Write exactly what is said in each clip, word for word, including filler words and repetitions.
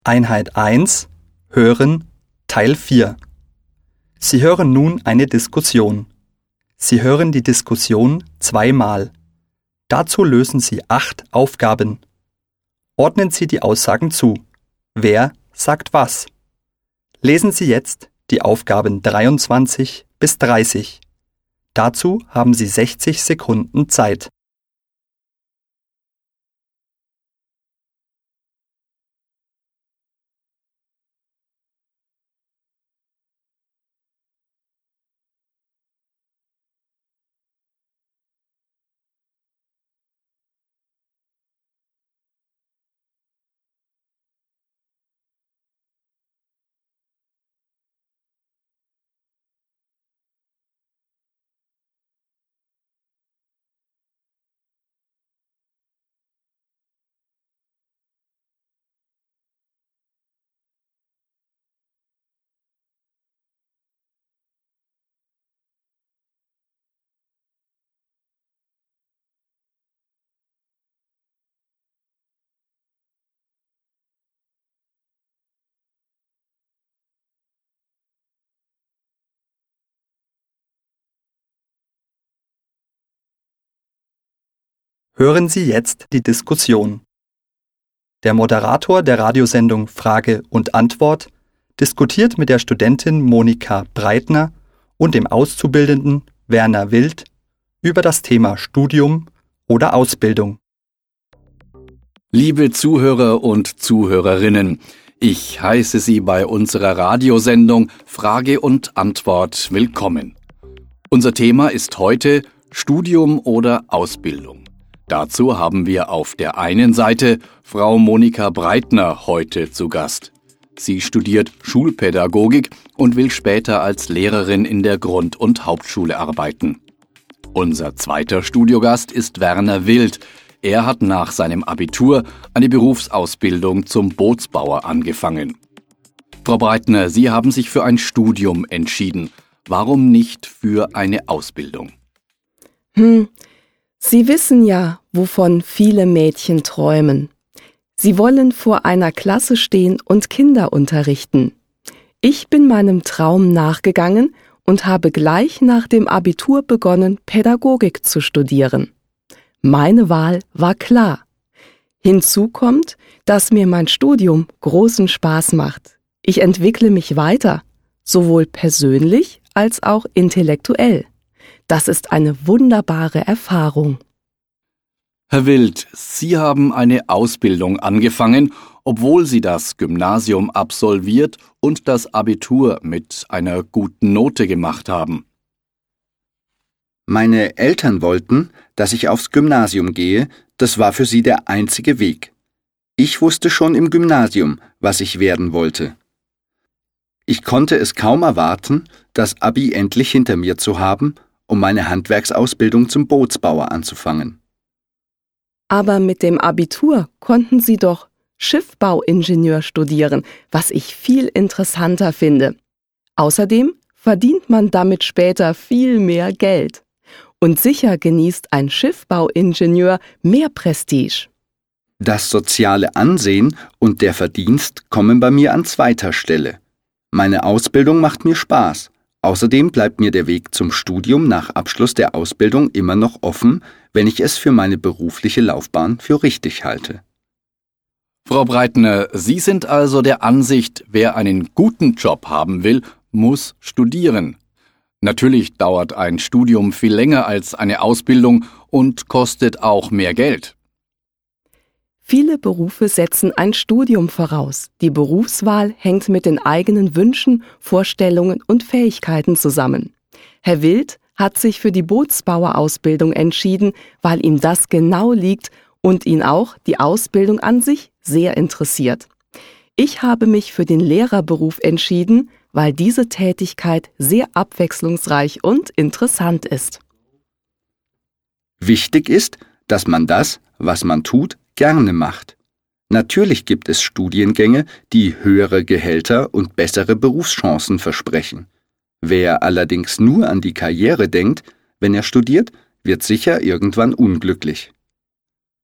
Einheit eins Hören Teil vier. Sie hören nun eine Diskussion. Sie hören die Diskussion zweimal. Dazu lösen Sie acht Aufgaben. Ordnen Sie die Aussagen zu. Wer sagt was? Lesen Sie jetzt die Aufgaben dreiundzwanzig bis dreißig. Dazu haben Sie sechzig Sekunden Zeit. Hören Sie jetzt die Diskussion. Der Moderator der Radiosendung Frage und Antwort diskutiert mit der Studentin Monika Breitner und dem Auszubildenden Werner Wild über das Thema Studium oder Ausbildung. Liebe Zuhörer und Zuhörerinnen, ich heiße Sie bei unserer Radiosendung Frage und Antwort willkommen. Unser Thema ist heute Studium oder Ausbildung. Dazu haben wir auf der einen Seite Frau Monika Breitner heute zu Gast. Sie studiert Schulpädagogik und will später als Lehrerin in der Grund- und Hauptschule arbeiten. Unser zweiter Studiogast ist Werner Wild. Er hat nach seinem Abitur eine Berufsausbildung zum Bootsbauer angefangen. Frau Breitner, Sie haben sich für ein Studium entschieden. Warum nicht für eine Ausbildung? Hm, Sie wissen ja, wovon viele Mädchen träumen. Sie wollen vor einer Klasse stehen und Kinder unterrichten. Ich bin meinem Traum nachgegangen und habe gleich nach dem Abitur begonnen, Pädagogik zu studieren. Meine Wahl war klar. Hinzu kommt, dass mir mein Studium großen Spaß macht. Ich entwickle mich weiter, sowohl persönlich als auch intellektuell. Das ist eine wunderbare Erfahrung. Herr Wild, Sie haben eine Ausbildung angefangen, obwohl Sie das Gymnasium absolviert und das Abitur mit einer guten Note gemacht haben. Meine Eltern wollten, dass ich aufs Gymnasium gehe, das war für sie der einzige Weg. Ich wusste schon im Gymnasium, was ich werden wollte. Ich konnte es kaum erwarten, das Abi endlich hinter mir zu haben, um meine Handwerksausbildung zum Bootsbauer anzufangen. Aber mit dem Abitur konnten Sie doch Schiffbauingenieur studieren, was ich viel interessanter finde. Außerdem verdient man damit später viel mehr Geld. Und sicher genießt ein Schiffbauingenieur mehr Prestige. Das soziale Ansehen und der Verdienst kommen bei mir an zweiter Stelle. Meine Ausbildung macht mir Spaß. Außerdem bleibt mir der Weg zum Studium nach Abschluss der Ausbildung immer noch offen, wenn ich es für meine berufliche Laufbahn für richtig halte. Frau Breitner, Sie sind also der Ansicht, wer einen guten Job haben will, muss studieren. Natürlich dauert ein Studium viel länger als eine Ausbildung und kostet auch mehr Geld. Viele Berufe setzen ein Studium voraus. Die Berufswahl hängt mit den eigenen Wünschen, Vorstellungen und Fähigkeiten zusammen. Herr Wild hat sich für die Bootsbauerausbildung entschieden, weil ihm das genau liegt und ihn auch die Ausbildung an sich sehr interessiert. Ich habe mich für den Lehrerberuf entschieden, weil diese Tätigkeit sehr abwechslungsreich und interessant ist. Wichtig ist, dass man das, was man tut, gerne macht. Natürlich gibt es Studiengänge, die höhere Gehälter und bessere Berufschancen versprechen. Wer allerdings nur an die Karriere denkt, wenn er studiert, wird sicher irgendwann unglücklich.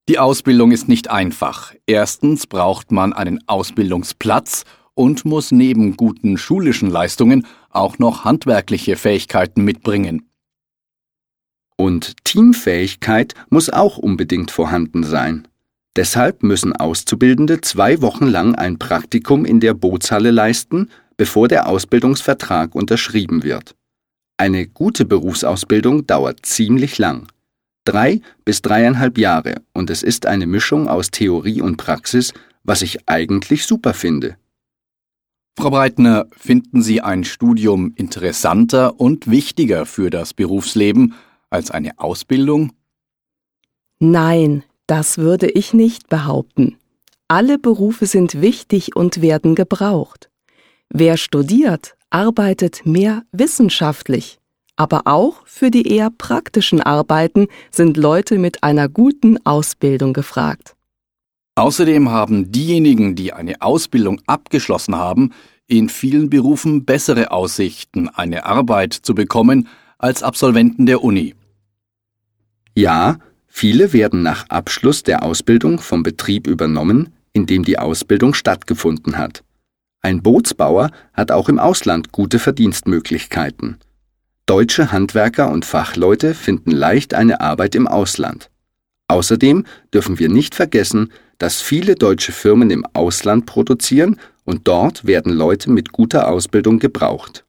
Die Ausbildung ist nicht einfach. Erstens braucht man einen Ausbildungsplatz und muss neben guten schulischen Leistungen auch noch handwerkliche Fähigkeiten mitbringen. Und Teamfähigkeit muss auch unbedingt vorhanden sein. Deshalb müssen Auszubildende zwei Wochen lang ein Praktikum in der Bootshalle leisten, bevor der Ausbildungsvertrag unterschrieben wird. Eine gute Berufsausbildung dauert ziemlich lang. Drei bis dreieinhalb Jahre, und es ist eine Mischung aus Theorie und Praxis, was ich eigentlich super finde. Frau Breitner, finden Sie ein Studium interessanter und wichtiger für das Berufsleben als eine Ausbildung? Nein, das würde ich nicht behaupten. Alle Berufe sind wichtig und werden gebraucht. Wer studiert, arbeitet mehr wissenschaftlich. Aber auch für die eher praktischen Arbeiten sind Leute mit einer guten Ausbildung gefragt. Außerdem haben diejenigen, die eine Ausbildung abgeschlossen haben, in vielen Berufen bessere Aussichten, eine Arbeit zu bekommen, als Absolventen der Uni. Ja, viele werden nach Abschluss der Ausbildung vom Betrieb übernommen, in dem die Ausbildung stattgefunden hat. Ein Bootsbauer hat auch im Ausland gute Verdienstmöglichkeiten. Deutsche Handwerker und Fachleute finden leicht eine Arbeit im Ausland. Außerdem dürfen wir nicht vergessen, dass viele deutsche Firmen im Ausland produzieren und dort werden Leute mit guter Ausbildung gebraucht.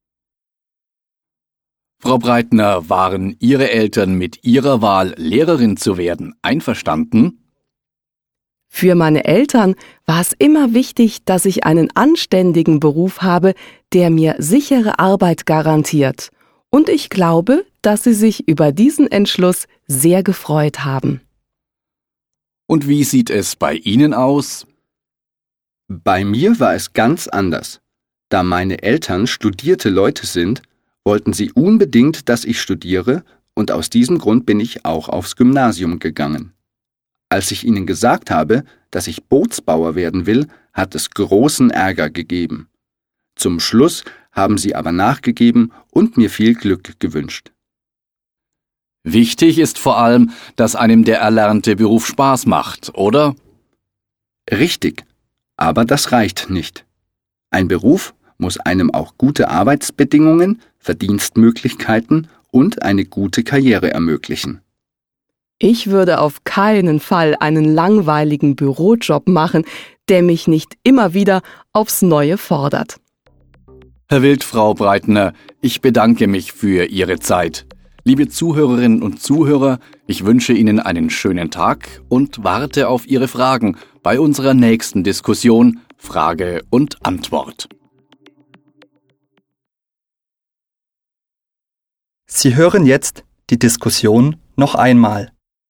Frau Breitner, waren Ihre Eltern mit Ihrer Wahl, Lehrerin zu werden, einverstanden? Für meine Eltern war es immer wichtig, dass ich einen anständigen Beruf habe, der mir sichere Arbeit garantiert. Und ich glaube, dass sie sich über diesen Entschluss sehr gefreut haben. Und wie sieht es bei Ihnen aus? Bei mir war es ganz anders. Da meine Eltern studierte Leute sind, wollten sie unbedingt, dass ich studiere, und aus diesem Grund bin ich auch aufs Gymnasium gegangen. Als ich ihnen gesagt habe, dass ich Bootsbauer werden will, hat es großen Ärger gegeben. Zum Schluss haben sie aber nachgegeben und mir viel Glück gewünscht. Wichtig ist vor allem, dass einem der erlernte Beruf Spaß macht, oder? Richtig, aber das reicht nicht. Ein Beruf muss einem auch gute Arbeitsbedingungen, Verdienstmöglichkeiten und eine gute Karriere ermöglichen. Ich würde auf keinen Fall einen langweiligen Bürojob machen, der mich nicht immer wieder aufs Neue fordert. Herr Wild, Frau Breitner, ich bedanke mich für Ihre Zeit. Liebe Zuhörerinnen und Zuhörer, ich wünsche Ihnen einen schönen Tag und warte auf Ihre Fragen bei unserer nächsten Diskussion Frage und Antwort. Sie hören jetzt die Diskussion noch einmal.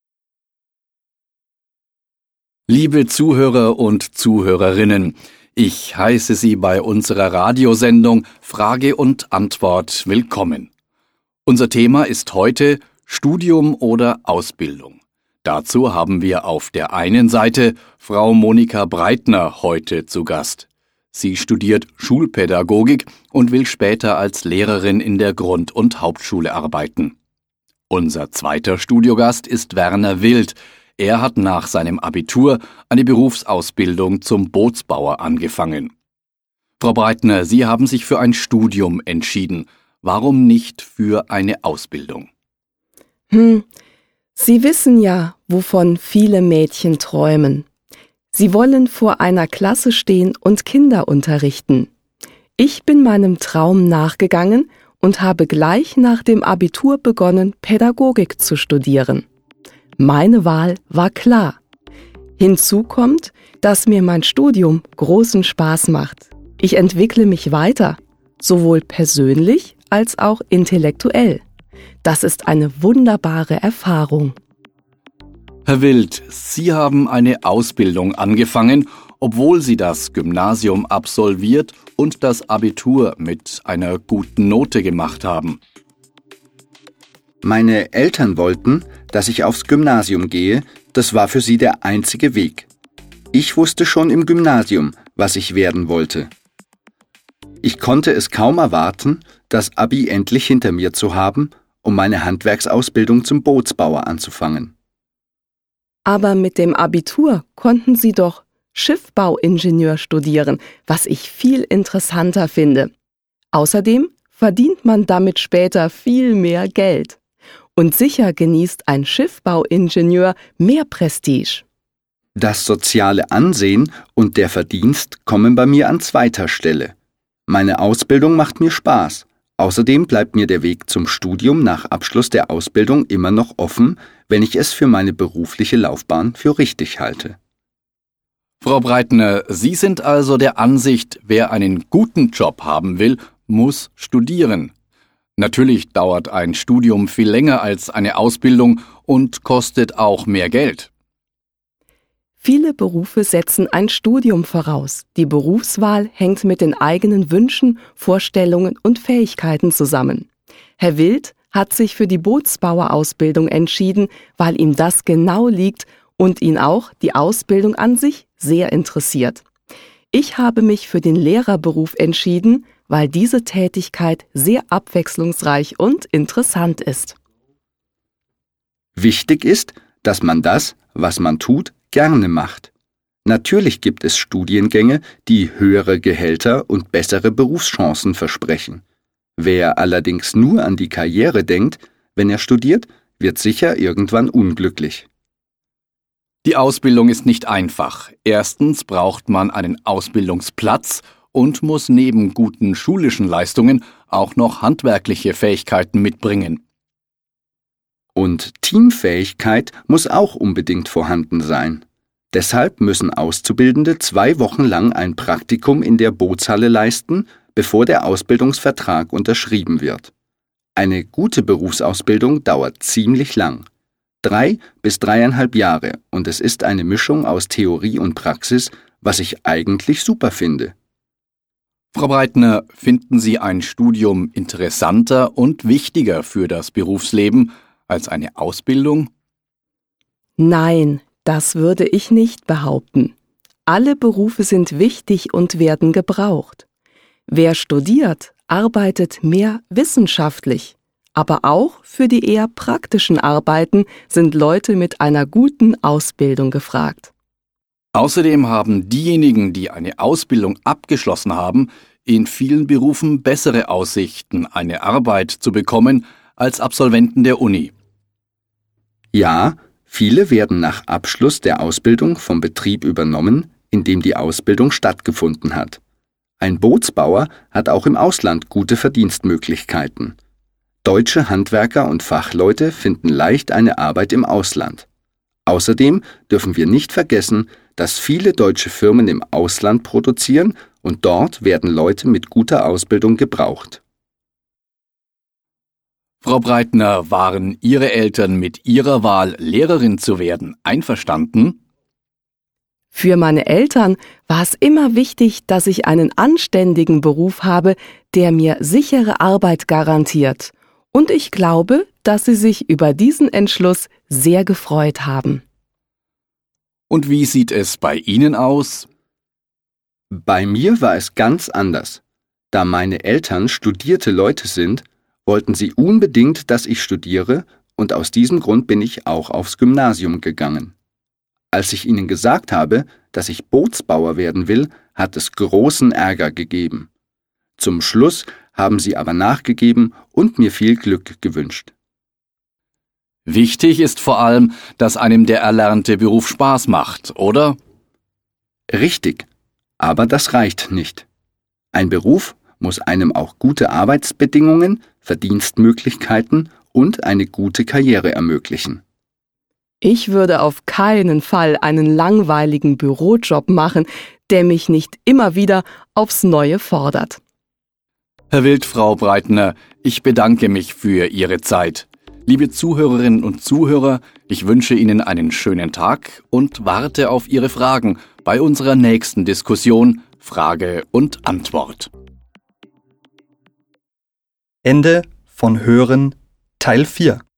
Liebe Zuhörer und Zuhörerinnen, ich heiße Sie bei unserer Radiosendung Frage und Antwort willkommen. Unser Thema ist heute Studium oder Ausbildung. Dazu haben wir auf der einen Seite Frau Monika Breitner heute zu Gast. Sie studiert Schulpädagogik und will später als Lehrerin in der Grund- und Hauptschule arbeiten. Unser zweiter Studiogast ist Werner Wild. Er hat nach seinem Abitur eine Berufsausbildung zum Bootsbauer angefangen. Frau Breitner, Sie haben sich für ein Studium entschieden. Warum nicht für eine Ausbildung? Hm, Sie wissen ja, wovon viele Mädchen träumen. Sie wollen vor einer Klasse stehen und Kinder unterrichten. Ich bin meinem Traum nachgegangen und habe gleich nach dem Abitur begonnen, Pädagogik zu studieren. Meine Wahl war klar. Hinzu kommt, dass mir mein Studium großen Spaß macht. Ich entwickle mich weiter, sowohl persönlich als auch intellektuell. Das ist eine wunderbare Erfahrung. Herr Wild, Sie haben eine Ausbildung angefangen, obwohl Sie das Gymnasium absolviert und das Abitur mit einer guten Note gemacht haben. Meine Eltern wollten, dass ich aufs Gymnasium gehe, das war für sie der einzige Weg. Ich wusste schon im Gymnasium, was ich werden wollte. Ich konnte es kaum erwarten, das Abi endlich hinter mir zu haben, um meine Handwerksausbildung zum Bootsbauer anzufangen. Aber mit dem Abitur konnten Sie doch Schiffbauingenieur studieren, was ich viel interessanter finde. Außerdem verdient man damit später viel mehr Geld. Und sicher genießt ein Schiffbauingenieur mehr Prestige. Das soziale Ansehen und der Verdienst kommen bei mir an zweiter Stelle. Meine Ausbildung macht mir Spaß. Außerdem bleibt mir der Weg zum Studium nach Abschluss der Ausbildung immer noch offen, wenn ich es für meine berufliche Laufbahn für richtig halte. Frau Breitner, Sie sind also der Ansicht, wer einen guten Job haben will, muss studieren. Natürlich dauert ein Studium viel länger als eine Ausbildung und kostet auch mehr Geld. Viele Berufe setzen ein Studium voraus. Die Berufswahl hängt mit den eigenen Wünschen, Vorstellungen und Fähigkeiten zusammen. Herr Wild hat sich für die Bootsbauerausbildung entschieden, weil ihm das genau liegt und ihn auch die Ausbildung an sich sehr interessiert. Ich habe mich für den Lehrerberuf entschieden, weil diese Tätigkeit sehr abwechslungsreich und interessant ist. Wichtig ist, dass man das, was man tut, gerne macht. Natürlich gibt es Studiengänge, die höhere Gehälter und bessere Berufschancen versprechen. Wer allerdings nur an die Karriere denkt, wenn er studiert, wird sicher irgendwann unglücklich. Die Ausbildung ist nicht einfach. Erstens braucht man einen Ausbildungsplatz und muss neben guten schulischen Leistungen auch noch handwerkliche Fähigkeiten mitbringen. Und Teamfähigkeit muss auch unbedingt vorhanden sein. Deshalb müssen Auszubildende zwei Wochen lang ein Praktikum in der Bootshalle leisten, bevor der Ausbildungsvertrag unterschrieben wird. Eine gute Berufsausbildung dauert ziemlich lang. Drei bis dreieinhalb Jahre und es ist eine Mischung aus Theorie und Praxis, was ich eigentlich super finde. Frau Breitner, finden Sie ein Studium interessanter und wichtiger für das Berufsleben als eine Ausbildung? Nein, das würde ich nicht behaupten. Alle Berufe sind wichtig und werden gebraucht. Wer studiert, arbeitet mehr wissenschaftlich. Aber auch für die eher praktischen Arbeiten sind Leute mit einer guten Ausbildung gefragt. Außerdem haben diejenigen, die eine Ausbildung abgeschlossen haben, in vielen Berufen bessere Aussichten, eine Arbeit zu bekommen, als Absolventen der Uni. Ja, viele werden nach Abschluss der Ausbildung vom Betrieb übernommen, in dem die Ausbildung stattgefunden hat. Ein Bootsbauer hat auch im Ausland gute Verdienstmöglichkeiten. Deutsche Handwerker und Fachleute finden leicht eine Arbeit im Ausland. Außerdem dürfen wir nicht vergessen, dass viele deutsche Firmen im Ausland produzieren und dort werden Leute mit guter Ausbildung gebraucht. Frau Breitner, waren Ihre Eltern mit Ihrer Wahl, Lehrerin zu werden, einverstanden? Für meine Eltern war es immer wichtig, dass ich einen anständigen Beruf habe, der mir sichere Arbeit garantiert. Und ich glaube, dass sie sich über diesen Entschluss sehr gefreut haben. Und wie sieht es bei Ihnen aus? Bei mir war es ganz anders. Da meine Eltern studierte Leute sind, wollten sie unbedingt, dass ich studiere, und aus diesem Grund bin ich auch aufs Gymnasium gegangen. Als ich ihnen gesagt habe, dass ich Bootsbauer werden will, hat es großen Ärger gegeben. Zum Schluss haben sie aber nachgegeben und mir viel Glück gewünscht. Wichtig ist vor allem, dass einem der erlernte Beruf Spaß macht, oder? Richtig, aber das reicht nicht. Ein Beruf muss einem auch gute Arbeitsbedingungen, Verdienstmöglichkeiten und eine gute Karriere ermöglichen. Ich würde auf keinen Fall einen langweiligen Bürojob machen, der mich nicht immer wieder aufs Neue fordert. Herr Wild, Frau Breitner, ich bedanke mich für Ihre Zeit. Liebe Zuhörerinnen und Zuhörer, ich wünsche Ihnen einen schönen Tag und warte auf Ihre Fragen bei unserer nächsten Diskussion Frage und Antwort. Ende von Hören Teil vier.